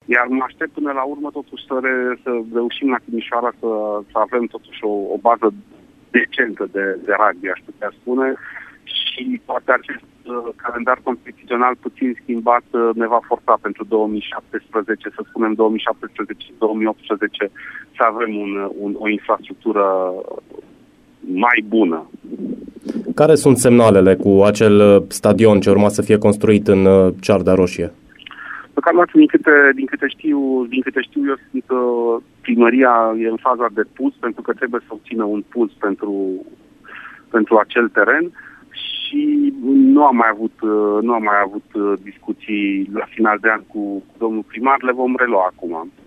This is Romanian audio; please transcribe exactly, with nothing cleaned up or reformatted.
Iar mă aștept până la urmă totuși să, re, să reușim la Timișoara să, să avem totuși o, o bază decentă de, de rugby, aș putea spune, și poate acest uh, calendar competițional puțin schimbat uh, ne va forța pentru două mii șaptesprezece, să spunem două mii șaptesprezece două mii optsprezece, să avem un, un, o infrastructură mai bună. Care sunt semnalele cu acel stadion ce urma să fie construit în Cearda Roșie? Deocamdată, din câte, din câte știu, din câte știu eu, sunt, uh, primăria e în faza de pus, pentru că trebuie să obțină un pus pentru, pentru acel teren și nu am mai avut, uh, nu am mai avut uh, discuții la final de an cu, cu domnul primar, le vom relua acum.